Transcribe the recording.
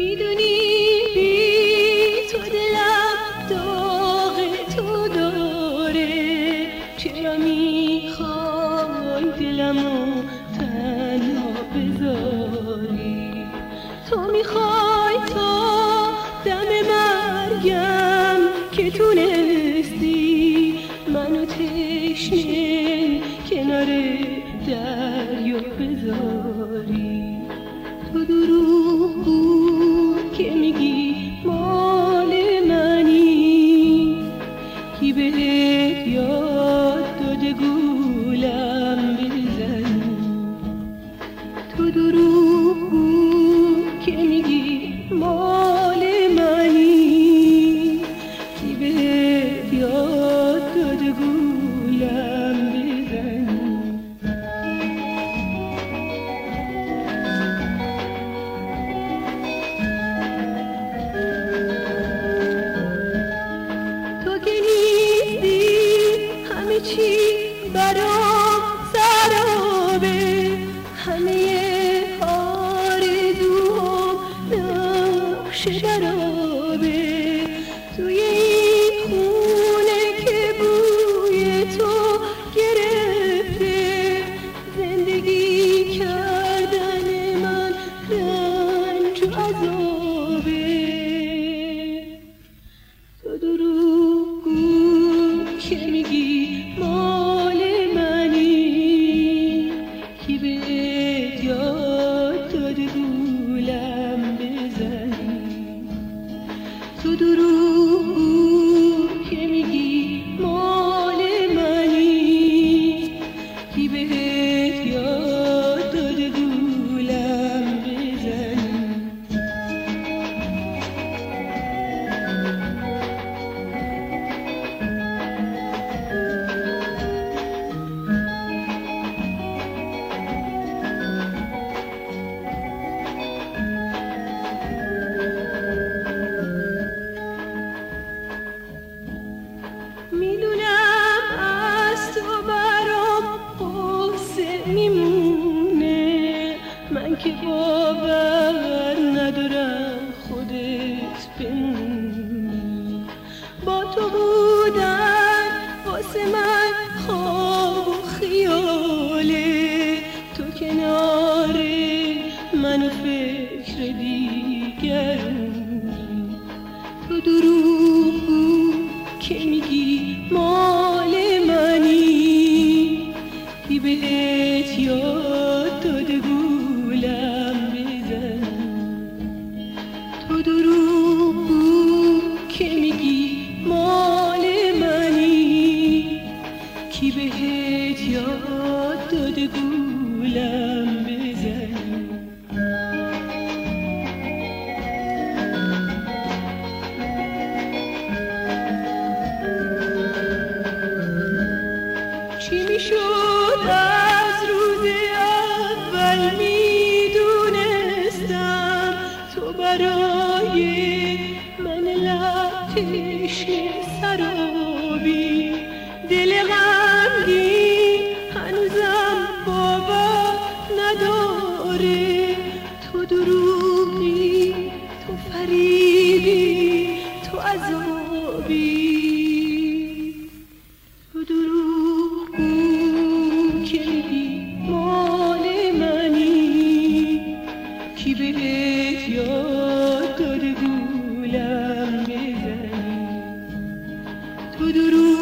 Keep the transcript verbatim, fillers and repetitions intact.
میدونی بی تو دلم داغ تو داره، چرا میخوای دلمو تنها بذاری؟ تو میخوای تا دم مرگم که تونستی منو تشنه کنار دریا بذاری. تو دروغ بود که میگی مال منی، کی بهت یاد داده گولم بزنی؟ تو دروغ بود که میگی مال منی، کی بهت یاد داده گولم بزنی؟ چی برام سرابه، همه آرزوام نقش درابه. توی این خونه که بوی تو گرفته، زندگی کردن من رنج و عذابه. تو دروغ گو که میگی مال منی، کی بهت یاد داده گولم بزنی؟ تو دروغ گو که میگی مال منی، کی بهت یاد داده گولم بزنی؟ میدونم از تو برام قصه میمونه، من که باور ندارم خودت بمونی. با تو بودن واسه من خواب و خیاله، تو کنار من و فکر دیگرونی. تو دروغ که میگی مال منی، کی بهت یاد داده گولم بزنی؟ تو دروغ که میگی مال منی، کی بهت یاد داده گولم بزنی؟ چی میشد از روز اول میدونستم تو برای من لطش سرابی. دل غمگین هنوزم باور نداره، تو دروغی، تو فریبی، تو عذابی. تو دروغ که میگی مال منی، کی بهت یاد داده گولم بزنی؟ تو دروغ